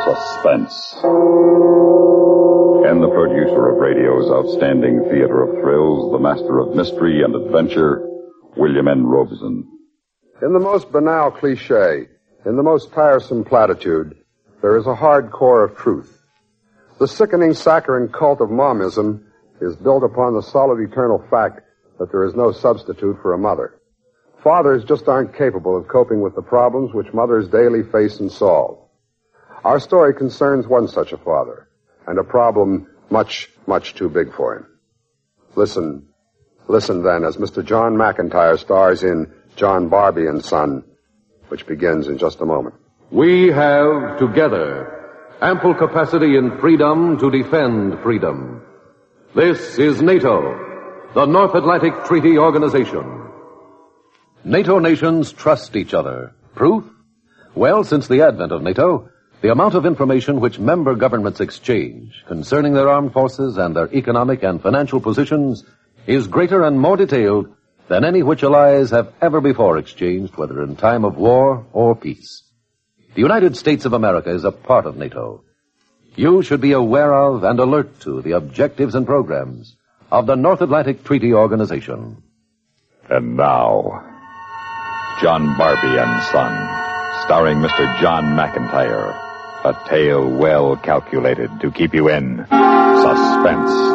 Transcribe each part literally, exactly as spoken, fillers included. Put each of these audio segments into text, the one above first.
Suspense. And the producer of radio's outstanding theater of thrills, the master of mystery and adventure, William N. Robeson. In the most banal cliche, in the most tiresome platitude, there is a hard core of truth. The sickening, saccharine cult of momism is built upon the solid, eternal fact that there is no substitute for a mother. Fathers just aren't capable of coping with the problems which mothers daily face and solve. Our story concerns one such a father, and a problem much, much too big for him. Listen, listen then as Mister John McIntyre stars in John Barbie and Son, which begins in just a moment. We have, together, ample capacity and freedom to defend freedom. This is NATO, the North Atlantic Treaty Organization. NATO nations trust each other. Proof? Well, since the advent of NATO, the amount of information which member governments exchange concerning their armed forces and their economic and financial positions is greater and more detailed than any which allies have ever before exchanged, whether in time of war or peace. The United States of America is a part of NATO. You should be aware of and alert to the objectives and programs of the North Atlantic Treaty Organization. And now, John Barbie and Son, starring Mister John McIntyre, a tale well calculated to keep you in suspense.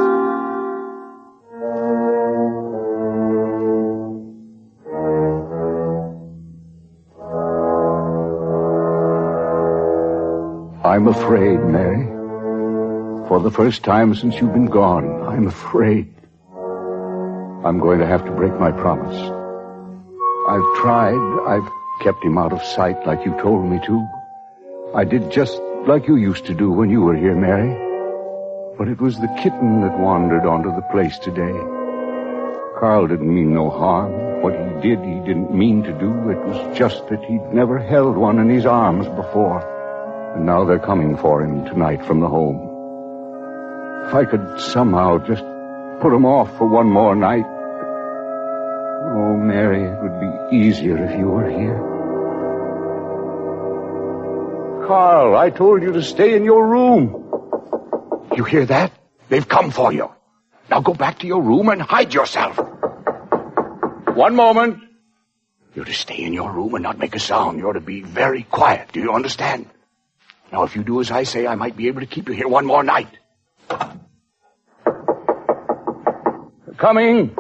I'm afraid, Mary. For the first time since you've been gone, I'm afraid. I'm going to have to break my promise. I've tried. I've kept him out of sight like you told me to. I did just like you used to do when you were here, Mary. But it was the kitten that wandered onto the place today. Carl didn't mean no harm. What he did, he didn't mean to do. It was just that he'd never held one in his arms before. And now they're coming for him tonight from the home. If I could somehow just put him off for one more night. Oh, Mary, it would be easier if you were here. Carl, I told you to stay in your room. You hear that? They've come for you. Now go back to your room and hide yourself. One moment. You're to stay in your room and not make a sound. You're to be very quiet. Do you understand? Now, if you do as I say, I might be able to keep you here one more night. Coming.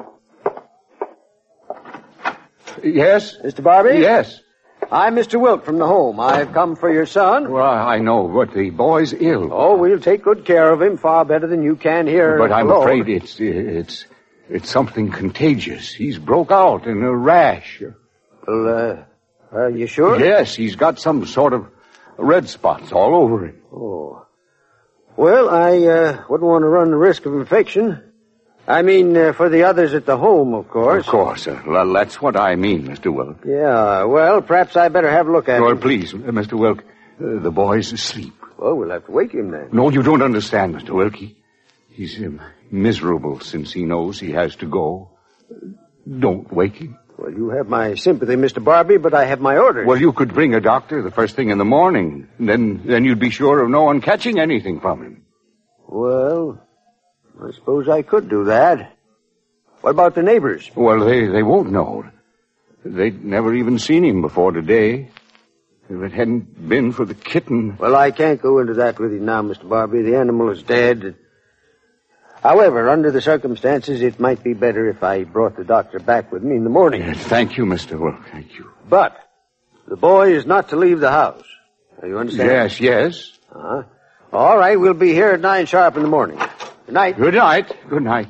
Yes? Mister Barbie? Yes. I'm Mister Wilk from the home. I've come for your son. Well, I know, but the boy's ill. Oh, we'll take good care of him, far better than you can here. But I'm alone. afraid it's, it's, it's something contagious. He's broke out in a rash. Well, uh, are you sure? Yes, he's got some sort of red spots all over him. Oh. Well, I uh, wouldn't want to run the risk of infection. I mean, uh, for the others at the home, of course. Of course. Uh, well, that's what I mean, Mister Wilk. Yeah, well, perhaps I better have a look at Well, him. please, uh, Mister Wilk, uh, the boy's asleep. Well, we'll have to wake him then. No, you don't understand, Mister Wilk. He, he's um, miserable since he knows he has to go. Don't wake him. Well, you have my sympathy, Mister Barbie, but I have my orders. Well, you could bring a doctor the first thing in the morning. Then, then you'd be sure of no one catching anything from him. Well, I suppose I could do that. What about the neighbors? Well, they, they won't know. They'd never even seen him before today. If it hadn't been for the kitten... Well, I can't go into that with you now, Mister Barbie. The animal is dead. However, under the circumstances, it might be better if I brought the doctor back with me in the morning. Yes, thank you, Mister Wilk. Thank you. But the boy is not to leave the house. Do you understand? Yes, yes. Uh-huh. All right, we'll be here at nine sharp in the morning. Good night. Good night. Good night.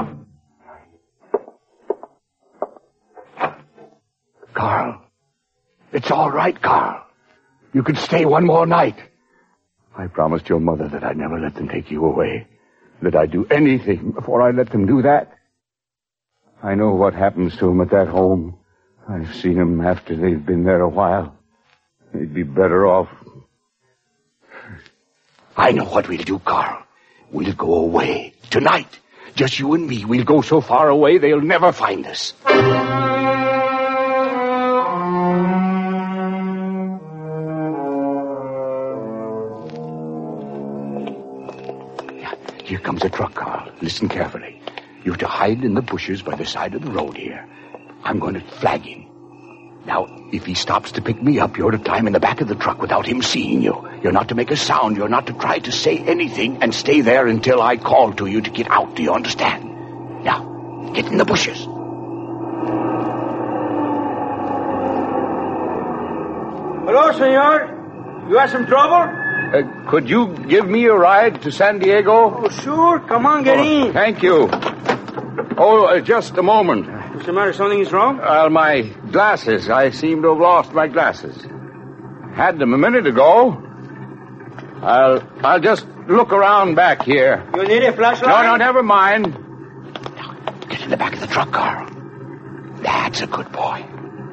Carl. It's all right, Carl. You could stay one more night. I promised your mother that I'd never let them take you away. That I'd do anything before I let them do that. I know what happens to them at that home. I've seen them after they've been there a while. They'd be better off. I know what we'll do, Carl. We'll go away. Tonight. Just you and me. We'll go so far away they'll never find us. comes a truck, Carl. Listen carefully. You're to hide in the bushes by the side of the road here. I'm going to flag him. Now, if he stops to pick me up, you're to climb in the back of the truck without him seeing you. You're not to make a sound. You're not to try to say anything, and stay there until I call to you to get out. Do you understand? Now, get in the bushes. Hello, senor. You have some trouble? Uh, could you give me a ride to San Diego? Oh, sure. Come on, get Oh, in. thank you. Oh, uh, just a moment. What's the matter? Something is wrong? Well, my glasses. I seem to have lost my glasses. Had them a minute ago. I'll I'll just look around back here. You need a flashlight? No, no, never mind. Now, get in the back of the truck, Carl. That's a good boy.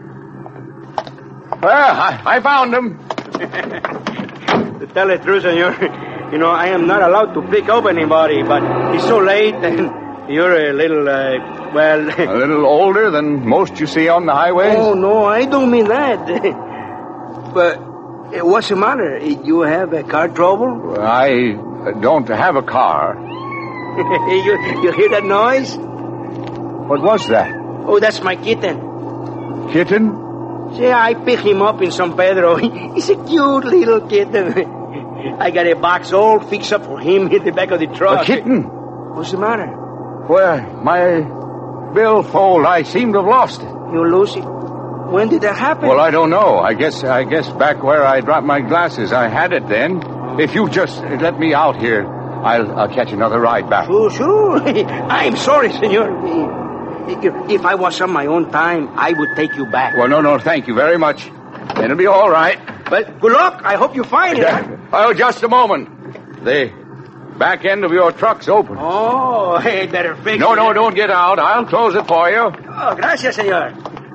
Well, I, I found him. To tell the truth, senor, you know, I am not allowed to pick up anybody, but it's so late and you're a little, uh, well... A little older than most you see on the highways? Oh, no, I don't mean that. But uh, what's the matter? You have a car trouble? I don't have a car. you, you hear that noise? What was that? Oh, that's my kitten. Kitten? See, I picked him up in San Pedro. He's a cute little kitten. I got a box all fixed up for him in the back of the truck. A kitten? What's the matter? Well, my billfold, I seem to have lost it. You lose it? When did that happen? Well, I don't know. I guess I guess back where I dropped my glasses, I had it then. If you just let me out here, I'll, I'll catch another ride back. Sure, sure. I'm sorry, senor. If I was on my own time, I would take you back. Well, no, no, thank you very much. It'll be all right. Well, good luck. I hope you find it. Oh, just a moment. The back end of your truck's open. Oh, hey, better fix No, it. no, don't get out. I'll close it for you. Oh, gracias, senor.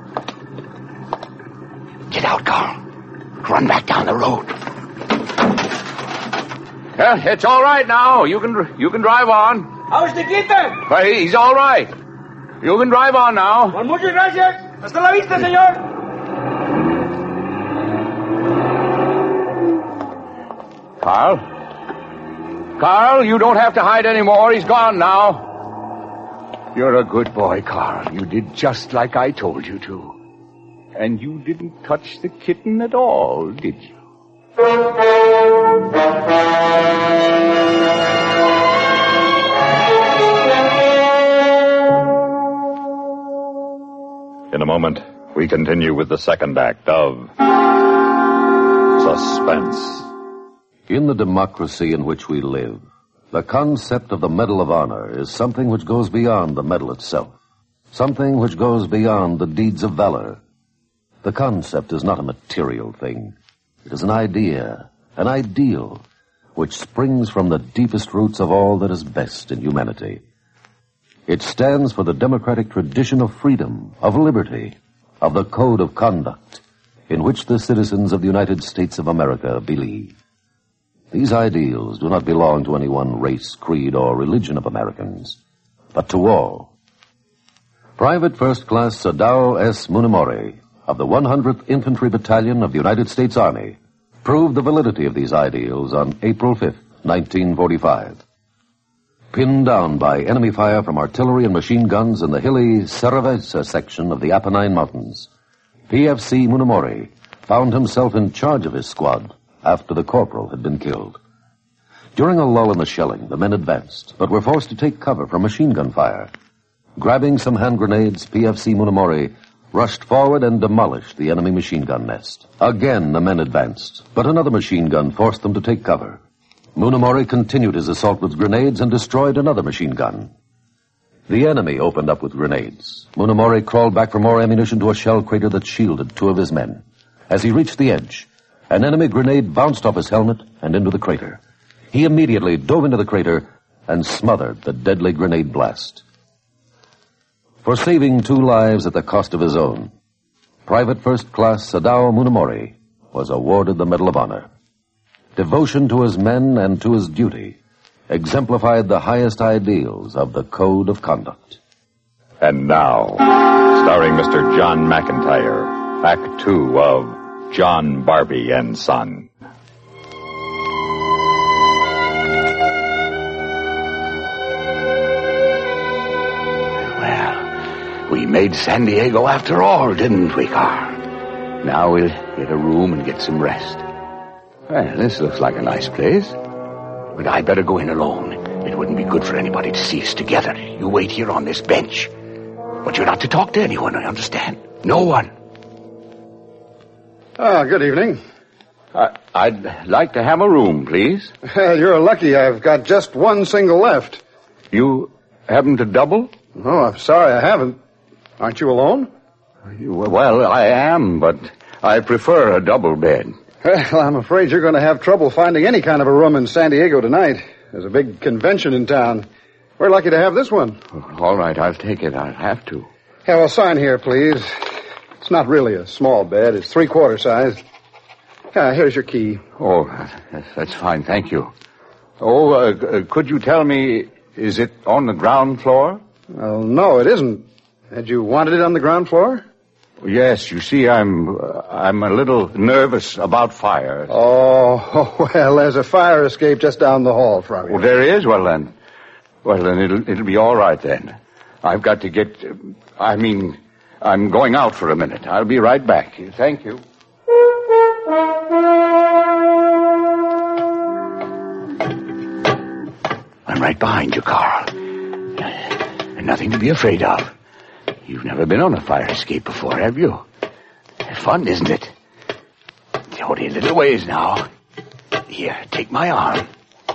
Get out, Carl. Run back down the road. Well, it's all right now. You can you can drive on. How's the kitten? But he's all right. You can drive on now. Well, muchas gracias. Hasta la vista, senor. Carl? Carl, you don't have to hide anymore. He's gone now. You're a good boy, Carl. You did just like I told you to. And you didn't touch the kitten at all, did you? In a moment, we continue with the second act of Suspense. In the democracy in which we live, the concept of the Medal of Honor is something which goes beyond the medal itself, something which goes beyond the deeds of valor. The concept is not a material thing. It is an idea, an ideal, which springs from the deepest roots of all that is best in humanity. It stands for the democratic tradition of freedom, of liberty, of the code of conduct in which the citizens of the United States of America believe. These ideals do not belong to any one race, creed, or religion of Americans, but to all. Private First Class Sadao S. Munimori of the one hundredth Infantry Battalion of the United States Army proved the validity of these ideals on April fifth, nineteen forty-five. Pinned down by enemy fire from artillery and machine guns in the hilly Cerveza section of the Apennine Mountains, P F C Munimori found himself in charge of his squad after the corporal had been killed. During a lull in the shelling, the men advanced, but were forced to take cover from machine gun fire. Grabbing some hand grenades, P F C Munimori rushed forward and demolished the enemy machine gun nest. Again, the men advanced, but another machine gun forced them to take cover. Munimori continued his assault with grenades and destroyed another machine gun. The enemy opened up with grenades. Munimori crawled back for more ammunition to a shell crater that shielded two of his men. As he reached the edge, an enemy grenade bounced off his helmet and into the crater. He immediately dove into the crater and smothered the deadly grenade blast. For saving two lives at the cost of his own, Private First Class Sadao Munimori was awarded the Medal of Honor. Devotion to his men and to his duty exemplified the highest ideals of the Code of Conduct. And now, starring Mister John McIntyre, Act Two of John Barbie and Son. made San Diego after all, didn't we, Carl? Now we'll get a room and get some rest. Well, this looks like a nice place. But I'd better go in alone. It wouldn't be good for anybody to see us together. You wait here on this bench. But you're not to talk to anyone, I understand. No one. Ah, good evening. I, I'd like to have a room, please. Well, you're lucky. I've got just one single left. You haven't a double? Oh, I'm sorry I haven't. Aren't you alone? You, well, I am, but I prefer a double bed. Well, I'm afraid you're going to have trouble finding any kind of a room in San Diego tonight. There's a big convention in town. We're lucky to have this one. All right, I'll take it. I'll have to. Yeah, well, sign here, please. It's not really a small bed. It's three-quarter size. Yeah, here's your key. Oh, that's, that's fine. Thank you. Oh, uh, uh, could you tell me, is it on the ground floor? Well, no, it isn't. Had you wanted it on the ground floor? Yes, you see, I'm uh, I'm a little nervous about fire. Oh, well, there's a fire escape just down the hall from you. Oh, there is? Well, then, well, then it'll, it'll be all right, then. I've got to get, uh, I mean, I'm going out for a minute. I'll be right back. Thank you. I'm right behind you, Carl. And nothing to be afraid of. You've never been on a fire escape before, have you? Fun, isn't it? It's only a little ways now. Here, take my arm.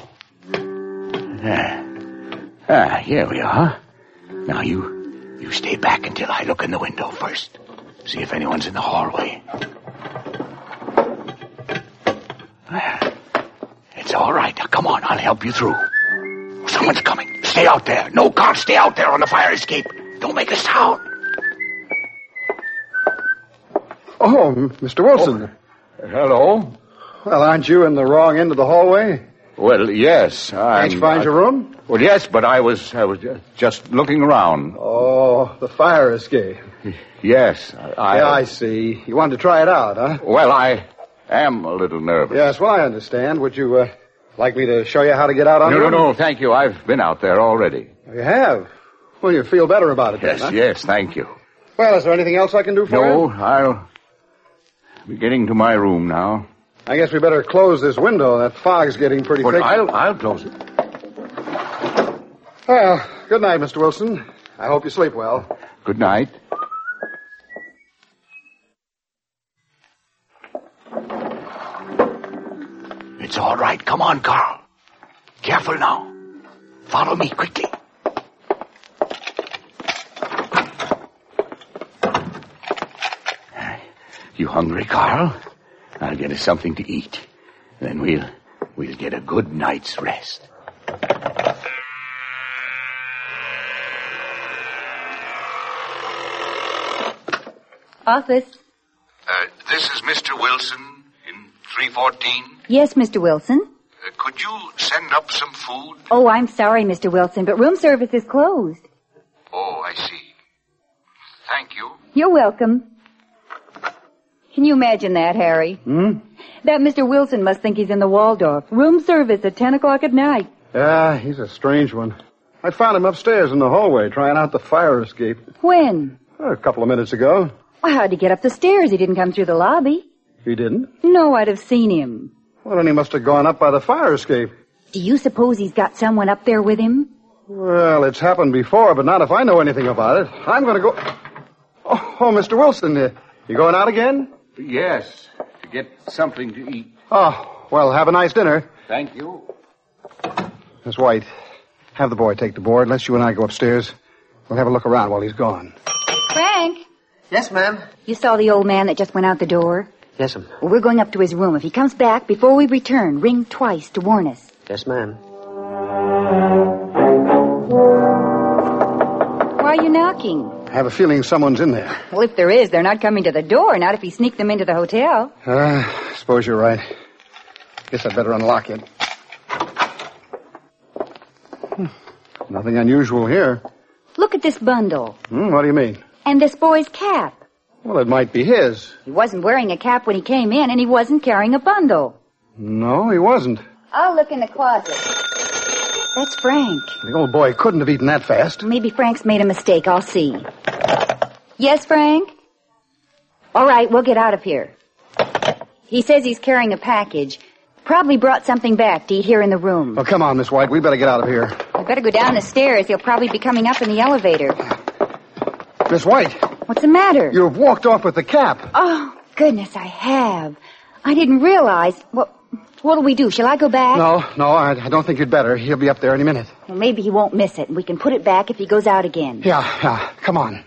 Ah, ah, here we are. Now you, you stay back until I look in the window first. See if anyone's in the hallway. Ah, it's all right. Now, come on, I'll help you through. Someone's coming. Stay out there. No, Carl, stay out there on the fire escape. Don't make a sound. Oh, Mister Wilson. Oh, hello. Well, aren't you in the wrong end of the hallway? Well, yes. I'm, Can't you find I, your room? Well, yes, but I was I was just looking around. Oh, the fire escape. Yes. I, yeah, I see. You wanted to try it out, huh? Well, I am a little nervous. Yes, well, I understand. Would you uh, like me to show you how to get out on No, it? no, no, thank you. I've been out there already. You have? Well, you feel better about it Yes, then, huh? yes, thank you. Well, is there anything else I can do for No, you? I'll be getting to my room now. I guess we better close this window. That fog's getting pretty But thick. I'll, I'll close it. Well, good night, Mister Wilson. I hope you sleep well. Good night. It's all right. Come on, Carl. Careful now. Follow me quickly. You hungry, Carl? I'll get us something to eat. Then we'll we'll get a good night's rest. Office. Uh, this is Mister Wilson in three fourteen. Yes, Mister Wilson. Uh, could you send up some food? Oh, I'm sorry, Mister Wilson, but room service is closed. Oh, I see. Thank you. You're welcome. Can you imagine that, Harry? Hmm? That Mister Wilson must think he's in the Waldorf. Room service at ten o'clock at night. Yeah, he's a strange one. I found him upstairs in the hallway trying out the fire escape. When? A couple of minutes ago. Well, how'd he get up the stairs? He didn't come through the lobby. He didn't? No, I'd have seen him. Well, then he must have gone up by the fire escape. Do you suppose he's got someone up there with him? Well, it's happened before, but not if I know anything about it. I'm going to go... Oh, oh, Mister Wilson, uh, you going out again? Yes, to get something to eat. Oh, well, have a nice dinner. Thank you. Miss White, have the boy take the board. Let's you and I go upstairs. We'll have a look around while he's gone. Frank! Yes, ma'am. You saw the old man that just went out the door? Yes, ma'am. Well, we're going up to his room. If he comes back, before we return, ring twice to warn us. Yes, ma'am. Why are you knocking? I have a feeling someone's in there. Well, if there is, they're not coming to the door, not if he sneaked them into the hotel. Uh, I suppose you're right. Guess I'd better unlock it. Hmm. Nothing unusual here. Look at this bundle. Hmm, what do you mean? And this boy's cap. Well, it might be his. He wasn't wearing a cap when he came in, and he wasn't carrying a bundle. No, he wasn't. I'll look in the closet. That's Frank. The old boy couldn't have eaten that fast. Maybe Frank's made a mistake. I'll see. Yes, Frank? All right, we'll get out of here. He says he's carrying a package. Probably brought something back to eat here in the room. Oh, come on, Miss White. We better get out of here. We better go down the stairs. He'll probably be coming up in the elevator. Miss White. What's the matter? You've walked off with the cap. Oh, goodness, I have. I didn't realize. Well, what'll we do? Shall I go back? No, no, I, I don't think you'd better. He'll be up there any minute. Well, maybe he won't miss it, and we can put it back if he goes out again. Yeah, yeah. Come on.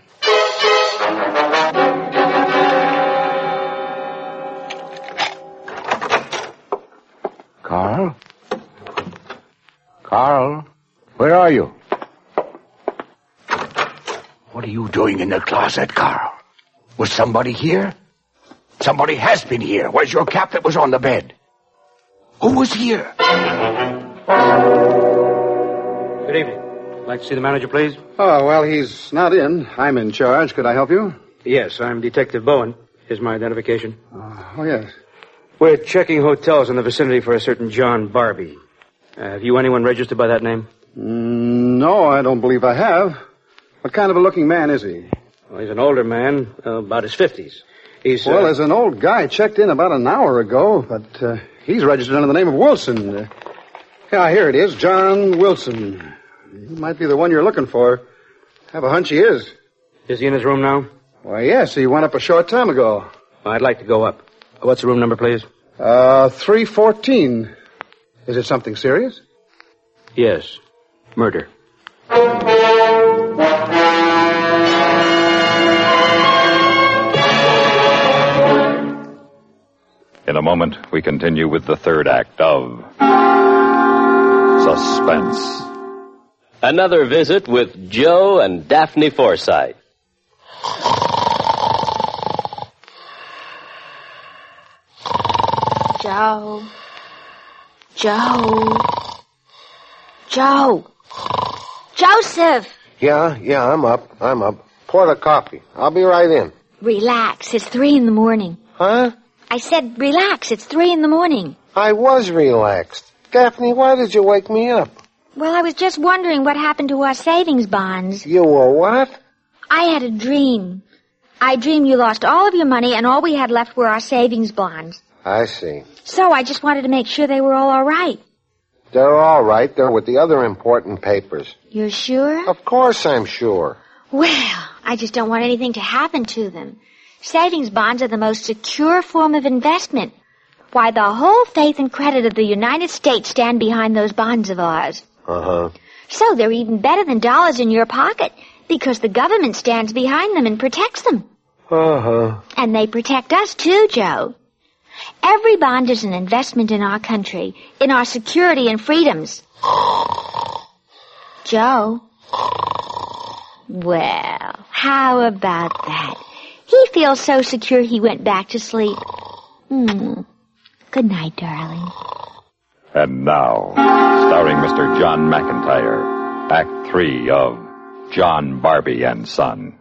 Carl? Carl? Where are you? What are you doing in the closet, Carl? Was somebody here? Somebody has been here. Where's your cap that was on the bed? Who was here? Good evening. Like to see the manager, please? Oh, well, he's not in. I'm in charge. Could I help you? Yes, I'm Detective Bowen. Here's my identification. Uh, oh, yes. We're checking hotels in the vicinity for a certain John Barbie. Uh, have you anyone registered by that name? Mm, no, I don't believe I have. What kind of a looking man is he? Well, he's an older man, uh, about his fifties. He's, uh... Well, there's an old guy checked in about an hour ago, but uh, he's registered under the name of Wilson. Uh, yeah, here it is, John Wilson. He might be the one you're looking for. Have a hunch he is. Is he in his room now? Why, yes, he went up a short time ago. Well, I'd like to go up. What's the room number, please? Uh, three fourteen. Is it something serious? Yes. Murder. In a moment, we continue with the third act of Suspense. Another visit with Joe and Daphne Forsythe. Joe. Joe. Joe. Joseph. Yeah, yeah, I'm up. I'm up. Pour the coffee. I'll be right in. Relax. It's three in the morning. Huh? I said relax. It's three in the morning. I was relaxed. Daphne, why did you wake me up? Well, I was just wondering what happened to our savings bonds. You were what? I had a dream. I dreamed you lost all of your money and all we had left were our savings bonds. I see. So I just wanted to make sure they were all all right. They're all right. They're with the other important papers. You're sure? Of course I'm sure. Well, I just don't want anything to happen to them. Savings bonds are the most secure form of investment. Why, the whole faith and credit of the United States stand behind those bonds of ours. Uh-huh. So they're even better than dollars in your pocket because the government stands behind them and protects them. Uh-huh. And they protect us too, Joe. Every bond is an investment in our country, in our security and freedoms. Joe? Well, how about that? He feels so secure he went back to sleep. Hmm. Good night, darling. And now, starring Mister John McIntyre, Act Three of John Barbie and Son.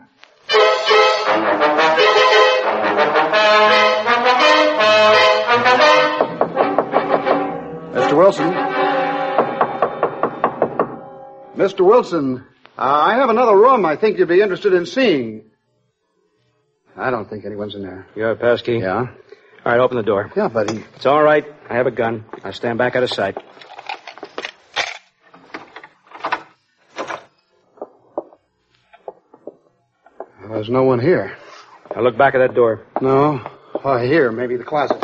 Mister Wilson. Mister Wilson, uh, I have another room I think you'd be interested in seeing. I don't think anyone's in there. You have a pass key? Yeah. All right, open the door. Yeah, buddy. It's all right. I have a gun. I stand back out of sight. There's no one here. Now look back at that door. No. Oh, here, maybe the closet.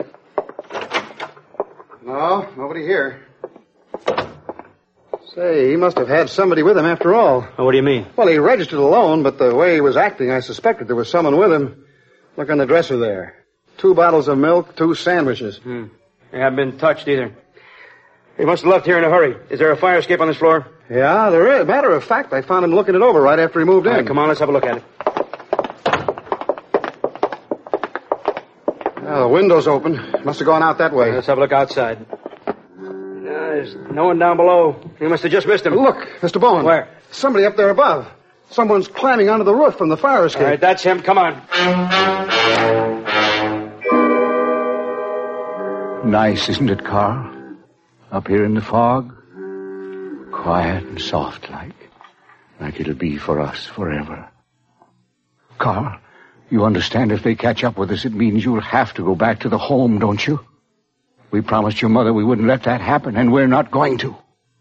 No, nobody here. Say, he must have had somebody with him after all. Oh, what do you mean? Well, he registered alone, but the way he was acting, I suspected there was someone with him. Look on the dresser there. Two bottles of milk, two sandwiches. Hmm. They haven't been touched either. He must have left here in a hurry. Is there a fire escape on this floor? Yeah, there is. Matter of fact, I found him looking it over right after he moved in. All right, come on, let's have a look at it. Yeah, the window's open. Must have gone out that way. Let's have a look outside. No, there's no one down below. You must have just missed him. Look, Mister Bowen. Where? Somebody up there above. Someone's climbing onto the roof from the fire escape. All right, that's him. Come on. Nice, isn't it, Carl? Up here in the fog. Quiet and soft like. Like it'll be for us forever. Carl, you understand if they catch up with us, it means you'll have to go back to the home, don't you? We promised your mother we wouldn't let that happen, and we're not going to.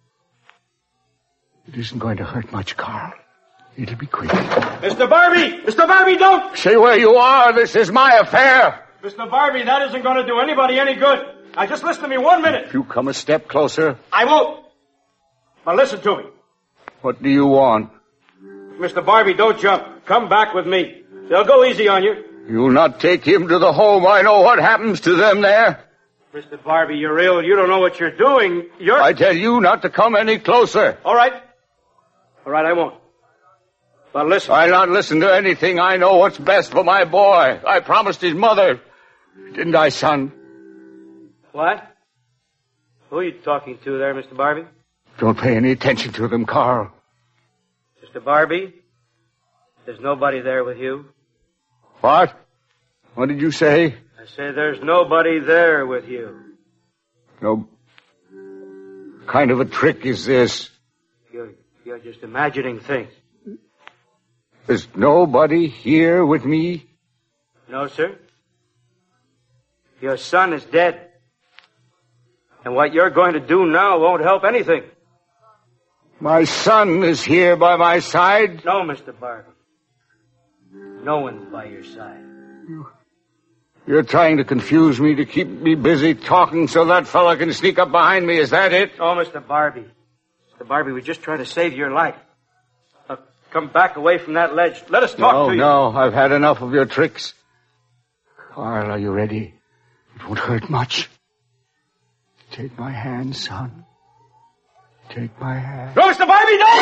It isn't going to hurt much, Carl. It'll be quick. Mister Barbie! Mister Barbie, don't! Stay where you are. This is my affair. Mister Barbie, that isn't going to do anybody any good. Now, just listen to me one minute. If you come a step closer... I won't. Now, listen to me. What do you want? Mister Barbie, don't jump. Come back with me. They'll go easy on you. You'll not take him to the home. I know what happens to them there. Mister Barbie, you're ill. You don't know what you're doing. You're... I tell you not to come any closer. All right. All right, I won't. But listen. I'll not listen to anything. I know what's best for my boy. I promised his mother. Didn't I, son? What? Who are you talking to there, Mister Barbie? Don't pay any attention to them, Carl. Mister Barbie, there's nobody there with you. What? What did you say? I say there's nobody there with you. No. What kind of a trick is this? You're, you're just imagining things. There's nobody here with me? No, sir. Your son is dead. And what you're going to do now won't help anything. My son is here by my side? No, Mister Barbie. No one's by your side. You, you're trying to confuse me, to keep me busy talking so that fella can sneak up behind me. Is that it? Oh, Mister Barbie. Mister Barbie, we're just trying to save your life. Now, come back away from that ledge. Let us talk no, to you. No, no, I've had enough of your tricks. Carl, are you ready? It won't hurt much. Take my hand, son. Take my hand. No, Mister Barbie, no!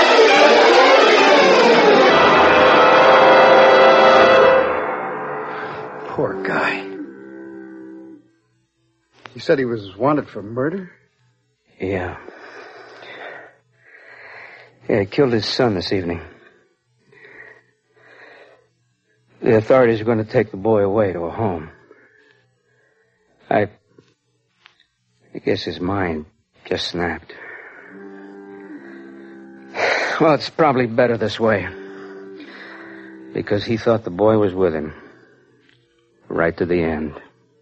Poor guy. You said he was wanted for murder? Yeah. Yeah, he killed his son this evening. The authorities are going to take the boy away to a home. I... I guess his mind just snapped. Well, it's probably better this way. Because he thought the boy was with him. Right to the end.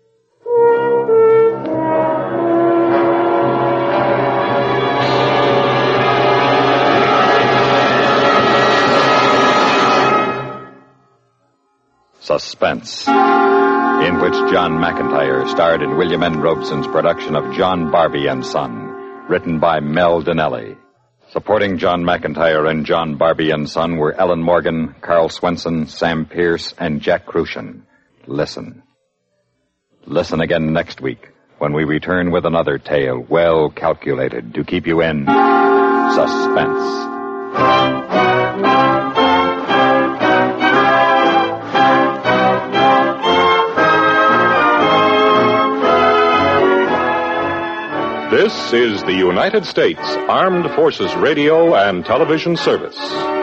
Suspense, in which John McIntyre starred in William N. Robeson's production of John Barbie and Son, written by Mel Donnelly. Supporting John McIntyre and John Barbie and Son were Ellen Morgan, Carl Swenson, Sam Pierce, and Jack Crucian. Listen. Listen again next week when we return with another tale well calculated to keep you in suspense. This is the United States Armed Forces Radio and Television Service.